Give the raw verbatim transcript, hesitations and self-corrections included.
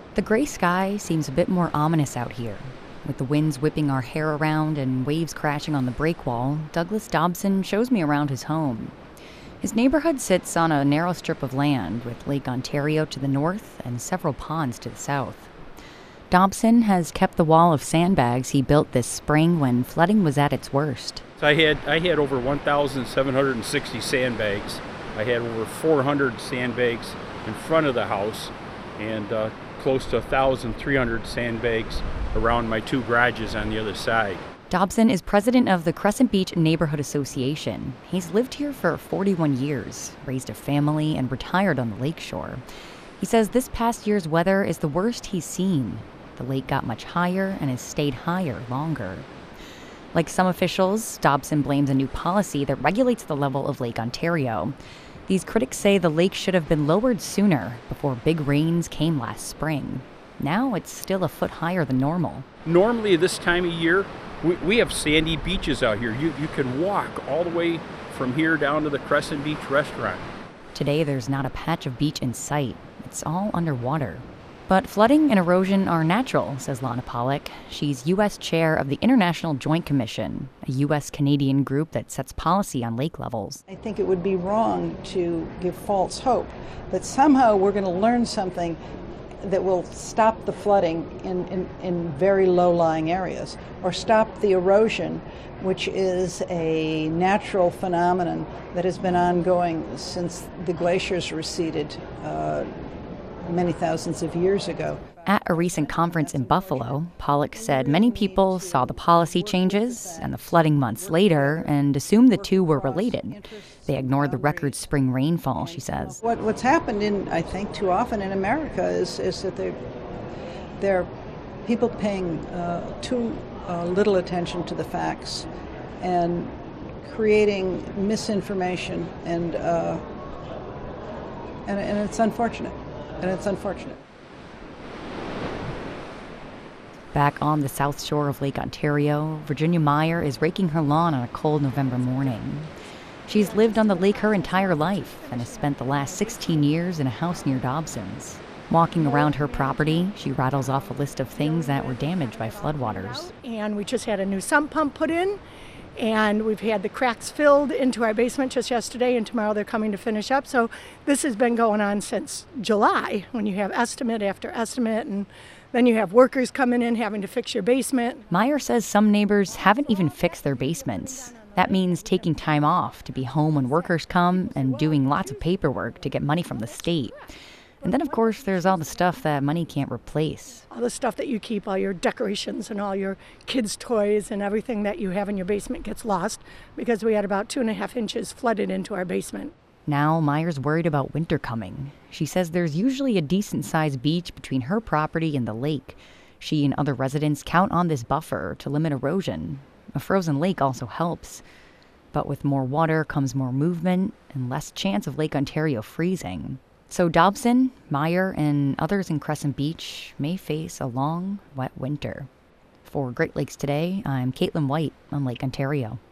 The gray sky seems a bit more ominous out here. With the winds whipping our hair around and waves crashing on the breakwall, Douglas Dobson shows me around his home. His neighborhood sits on a narrow strip of land with Lake Ontario to the north and several ponds to the south. Dobson has kept the wall of sandbags he built this spring when flooding was at its worst. So I had I had over one thousand seven hundred sixty sandbags. I had over four hundred sandbags in front of the house, and uh, close to one thousand three hundred sandbags around my two garages on the other side. Dobson is president of the Crescent Beach Neighborhood Association. He's lived here for forty-one years, raised a family, and retired on the lakeshore. He says this past year's weather is the worst he's seen. The lake got much higher and has stayed higher longer. Like some officials, Dobson blames a new policy that regulates the level of Lake Ontario. These critics say the lake should have been lowered sooner, before big rains came last spring. Now it's still a foot higher than normal. Normally this time of year, we, we have sandy beaches out here. You, you can walk all the way from here down to the Crescent Beach restaurant. Today there's not a patch of beach in sight. It's all underwater. But flooding and erosion are natural, says Lana Pollock. She's U S chair of the International Joint Commission, a U S Canadian group that sets policy on lake levels. I think it would be wrong to give false hope that somehow we're going to learn something that will stop the flooding in, in, in very low-lying areas, or stop the erosion, which is a natural phenomenon that has been ongoing since the glaciers receded uh, many thousands of years ago. At a recent conference in Buffalo, Pollock said many people saw the policy changes and the flooding months later and assumed the two were related. They ignored the record spring rainfall, she says. What, what's happened, in, I think, too often in America is, is that there are people paying uh, too uh, little attention to the facts and creating misinformation, and, uh, and, and it's unfortunate. And it's unfortunate. Back on the south shore of Lake Ontario, Virginia Meyer is raking her lawn on a cold November morning. She's lived on the lake her entire life and has spent the last sixteen years in a house near Dobson's. Walking around her property, she rattles off a list of things that were damaged by floodwaters. And we just had a new sump pump put in, and we've had the cracks filled into our basement just yesterday, and tomorrow they're coming to finish up. So this has been going on since July, when you have estimate after estimate, and then you have workers coming in having to fix your basement. Meyer says some neighbors haven't even fixed their basements. That means taking time off to be home when workers come and doing lots of paperwork to get money from the state. And then, of course, there's all the stuff that money can't replace. All the stuff that you keep, all your decorations and all your kids' toys and everything that you have in your basement gets lost because we had about two and a half inches flooded into our basement. Now, Meyer's worried about winter coming. She says there's usually a decent-sized beach between her property and the lake. She and other residents count on this buffer to limit erosion. A frozen lake also helps. But with more water comes more movement and less chance of Lake Ontario freezing. So Dobson, Meyer, and others in Crescent Beach may face a long, wet winter. For Great Lakes Today, I'm Caitlin White on Lake Ontario.